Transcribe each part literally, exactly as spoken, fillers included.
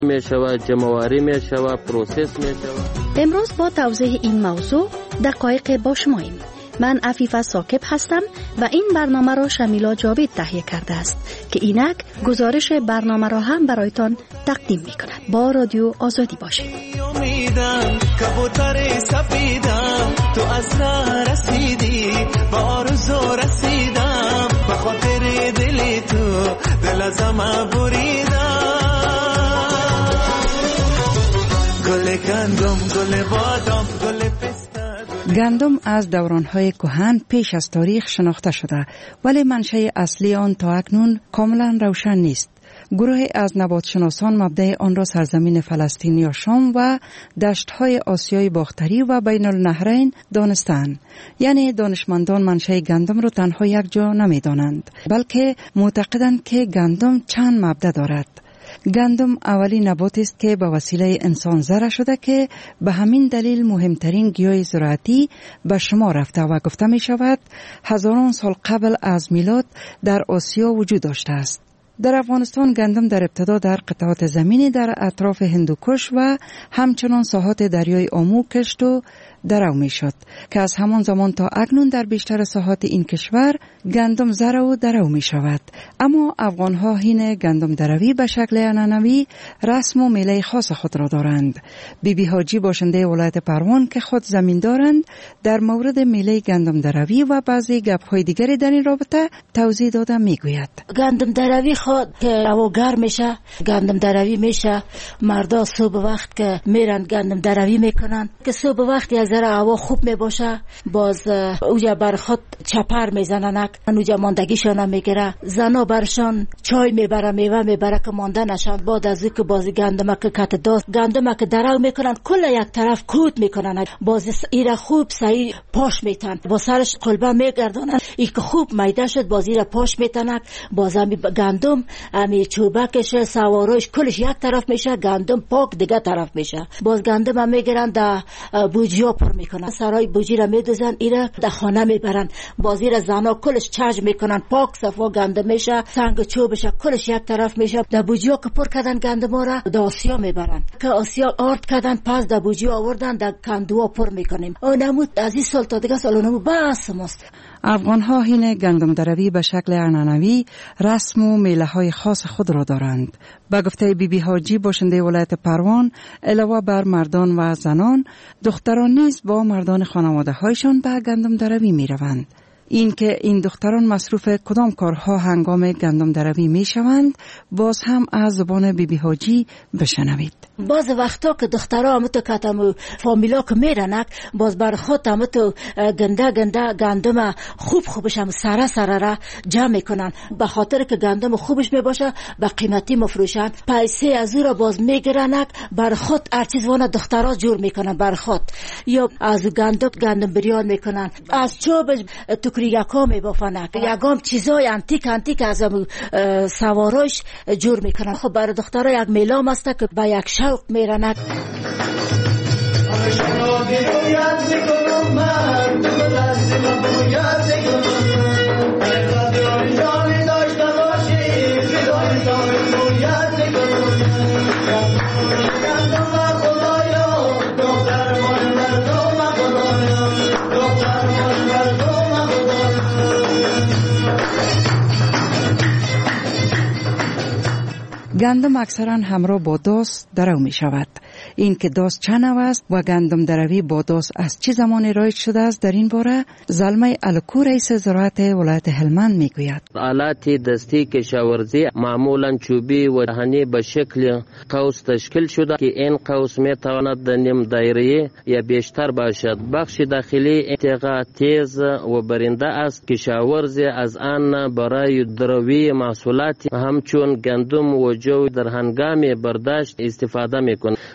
می شود، جمع‌آوری می شود، پروسس می شود. امروز با توضیح این موضوع دقایق با شماییم. من عفیفه ثاقب هستم و این برنامه را شمیلا جاوید تهیه کرده است که اینک گزارش برنامه را هم برایتان تقدیم می کند. با رادیو آزادی باشید. امیدم کبوتر سفیدم تو از راه رسیدی با آرزو رسیدم به خاطر دلی تو دل ازم بریدم گل گندم گل بادام گل پسته. گندم از دوران‌های کهن پیش از تاریخ شناخته شده ولی منشأ اصلی آن تا اکنون کاملا روشن نیست. گروهی از نباتشناسان مبدأ آن را سرزمین فلسطین یا شام و دشت‌های آسیای باختری و بین النهرین دانستند. یعنی دانشمندان منشأ گندم را تنها یک جا نمی‌دانند، بلکه معتقدند که گندم چند مبدأ دارد. گندم اولین نباتی است که به وسیله انسان زرع شده که به همین دلیل مهمترین گیاه زراعتی به شما رفته و گفته می شود هزاران سال قبل از میلاد در آسیا وجود داشته است. در افغانستان گندم در ابتدا در قطعات زمینی در اطراف هندوکش و همچنان ساحات دریای آمو کشت و درو می شد که از همان زمان تا اکنون در بیشتر ساحات این کشور گندم زرع و درو می شود. اما افغان ها هین گندم دروی به شکل عنعنوی رسم و میله خاص خود را دارند. بی بی حاجی باشنده ولایت پروان که خود زمین دارند در مورد میله گندم دروی و بعضی گپ های دیگری در این رابطه توضیح داده می گوید. گندم دروی خود که هوا گرم میشه گندم دروی میشه، مردا صبح وقت که میرن گندم دروی میکنن که صبح وقت از ذره هوا خوب میباشه باز اوجا بر خود چپر میزنن، اوجا ماندگیشان میگیره، زنا برشان چای میبره میوه میبره که مانده نشن. بعد از اینکه باز گندم که کت داست گندم که درو میکنن کل یک طرف کوت میکنن، باز ایرا خوب صحیح پاش میتن، با سرش قلبه میگردونن ای که خوب میده شد باز ایرا پاش میتنن. باز همی گندم همی چوبکش سواروش کلش یک طرف میشه، گندم پاک دیگه طرف میشه. باز گندم هم میگیرن در بوجیا پر میکنن، سرای بوجی را میدوزن ایره در خانه میبرن، بازی را زنا کلش چرج میکنن، پاک صفا گندم میشه، سنگ چوبش کلش یک طرف میشه. در بوجیا که پر کردن گندم را در آسیا میبرن که آسیا آرد کردن، پس در بوجیا آوردن در کندوا پر میکنیم. اون نمود از این سال تا دیگه سال نمود بس ماست. افغان ها هین گندم دروی به شکل عنعنوی رسم و میله های خاص خود را دارند. به گفته بی بی حاجی باشنده ولایت پروان علاوه بر مردان و زنان، دختران نیز با مردان خانواده هایشان به گندم دروی می روند. این که این دختران مصروف کدام کارها هنگام گندم دروی می شوند باز هم از زبان بی بی حاجی بشنوید. باز وقتا که دخترها هم تو کتم فامیلا که میرنک باز بر خود هم تو گنده گنده گندم خوب خوبش هم سره سره را جمع میکنن، به خاطر که گندم خوبش میباشه به قیمتی مفروشن، پیسه از او را باز میگیرنک بر خود هر چیز وانه دخترها جور میکنن بر خود، یا از گندم گندم بریان میکنن، از چوبش تکری یکا میبافنک، یکام چیزای انتیک انتیک از سواراش جور میکنن. خب بر دخترها یک میلام است که به یک شوق میرند. گندم اکثرا همراه با داس درو می شود. این که داس چند نوع است و گندم دروی با داس از چه زمان رایج شده است در این باره زلمه الکو رئیس زراعت ولایت هلمند می گوید. آلات دستی کشاورزی معمولا چوبی و دهنی به شکل قوس تشکیل شده که این قوس می تواند نیم دایره یا بیشتر باشد. بخش داخلی انتقا تیز و برنده است. کشاورزی از آن برای دروی محصولات همچون گندم و جو در هنگام برداشت استفاده میکنه.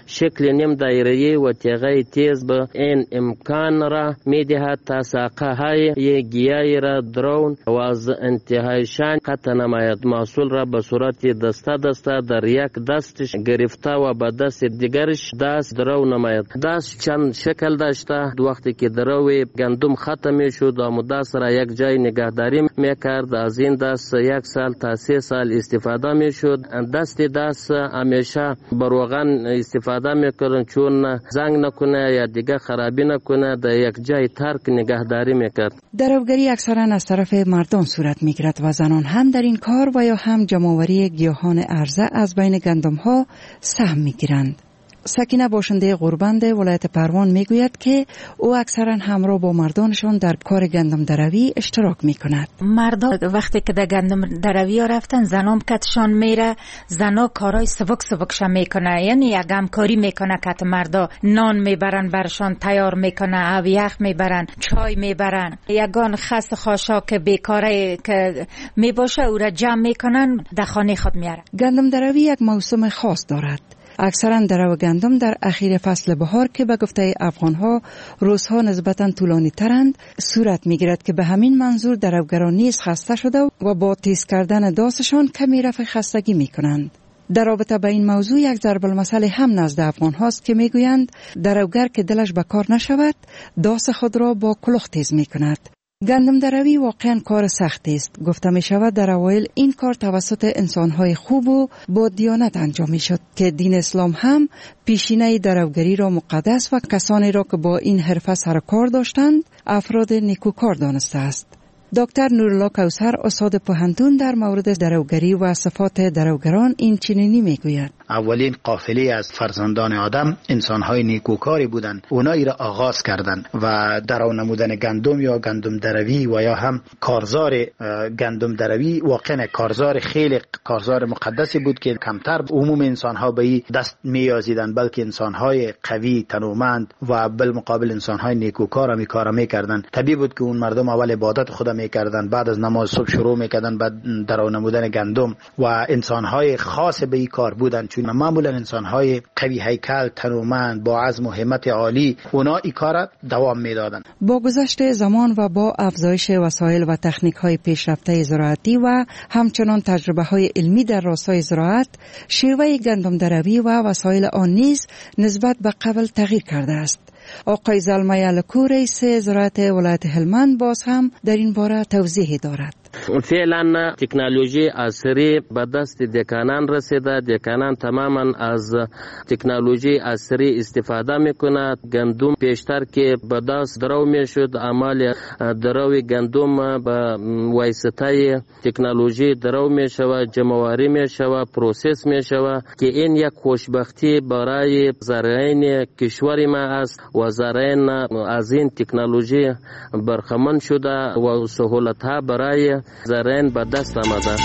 شکل نیم دایره‌ای و تیغه تیز به این امکان را می‌دهد تا ساقه‌های گیاهی را درون و از انتهایشان قطع نماید. محصول را به صورت دسته دسته در یک دستش گرفته و به دست دیگرش دست درو نماید. دست چند شکل داشته. وقتی که دروی گندم ختم میشد و دست را یک جای نگهداری میکرد. از این دست یک سال تا سه سال استفاده میشد. دست دست همیشه بر روغن استفاده میکردن چون زنگ نکنه یا دیگه خرابی نکنه. در یک جای ترک نگهداری میکرد. دروگری اکثرا از طرف مردان صورت میگیرد و زنان هم در این کار و یا هم جمع‌آوری گیاهان عرضه از بین گندم ها سهم میگیرند. سکینه باشنده غوربند ولایت پروان میگوید که او اکثرا همراه با مردانشان در کار گندم دروی اشتراک میکند. مردا وقتی که در گندم دروی ها رفتن زنام کتشان میره، زنا کارای سبک سبکش میکنه، یعنی یک همکاری میکنه کت مردا نان میبرن برشان تیار میکنه، او یخ میبرن، چای میبرن. یگان خست خاشاک بیکاره که میباشه او را جمع میکنن در خانه خود میاره. گندم دروی یک موسم خاص دارد. اکثرا درو گندم در اخیر فصل بهار که به گفته افغانها روزها نسبتا طولانی ترند صورت میگیرد که به همین منظور دروگران نیز خسته شده و با تیز کردن داستشان کمی رفع خستگی میکنند. در رابطه با این موضوع یک ضرب المثل هم نزد افغان هاست که میگویند دروگر که دلش به کار نشود داس خود را با کلوخ تیز میکند. گندم دروی واقعا کار سختی است. گفته می شود در اوایل این کار توسط انسانهای خوب و با دیانت انجام می شد که دین اسلام هم پیشینه دروگری را مقدس و کسانی را که با این حرفه سر کار داشتند افراد نیکوکار دانسته است. دکتر نورالله کوثر استاد پوهنتون در مورد دروگری و صفات دروگران این چنینی میگوید: اولین قافله از فرزندان آدم انسان‌های نیکوکاری بودند. اونایی را آغاز کردند و درو نمودن گندم یا گندم دروی و یا هم کارزار گندم دروی واقعا کارزار خیلی کارزار مقدسی بود که کمتر عموم انسان‌ها به این دست می‌یازیدند، بلکه انسان‌های قوی تنومند و بالمقابل انسان‌های نیکوکار هم کارا می‌کردند. طبیعی بود که اون مردم اول عبادت خدا می‌کردند، بعد از نماز صبح شروع می‌کردند بعد درو نمودن گندم و انسان‌های خاص به این کار بودند. چون معمولا انسان‌های قوی هیکل تنومند با عزم و همت عالی اونا این کار دوام می‌دادند. با گذشت زمان و با افزایش وسایل و تکنیک‌های پیشرفته زراعتی و همچنان تجربه‌های علمی در راستای زراعت، شیوه گندم دروی و وسایل آن نیز نسبت به قبل تغییر کرده است. آقای زلمه الکو رئیس زراعت ولایت هلمند باز هم در این باره توضیح دارد. فعلا تکنولوژی عصری به دست دکانان رسیده. دکانان تماما از تکنولوژی عصری استفاده میکنند. گندم پیشتر که به دست درو میشد، عمل دروی گندم به واسطه تکنولوژی درو میشود، جمع‌آوری میشود، پروسس میشود که این یک خوشبختی برای زارعین کشور ما است و زارعین از این تکنولوژی برخمن شده و سهولت ها برای زارعین به دست آمده.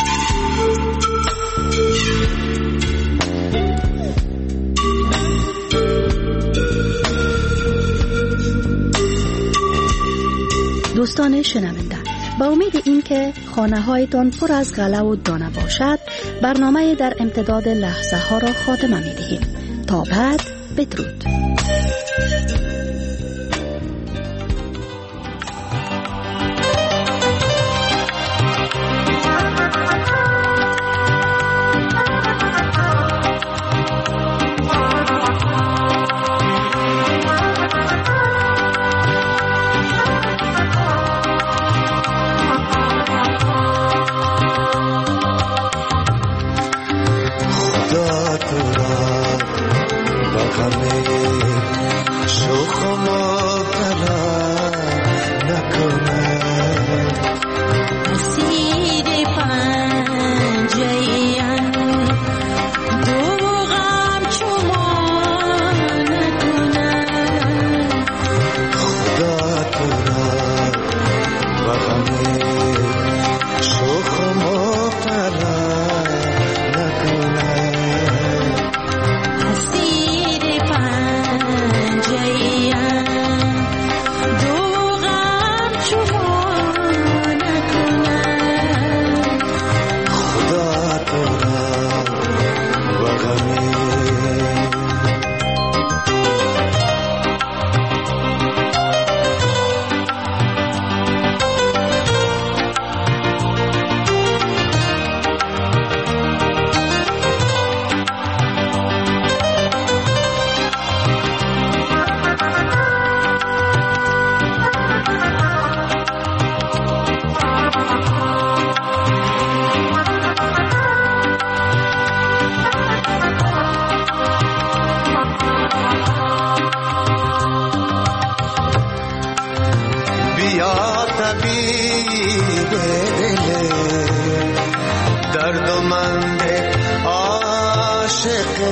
دوستان شنونده، با امید این که خانه هایتان پر از غله و دانه باشد، برنامه در امتداد لحظه ها را خاتمه می دهیم. تا بعد، بدرود. Bye.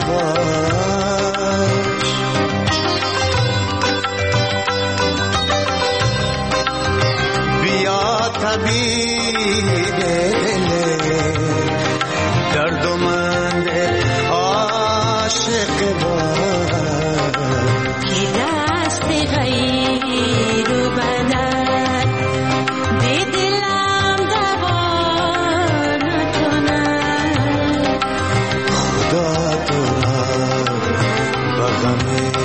باش. بیا طبیب دردمند عاشق باش که دست غیر و بدن به دلم دوا نکند. خدا تو را به غم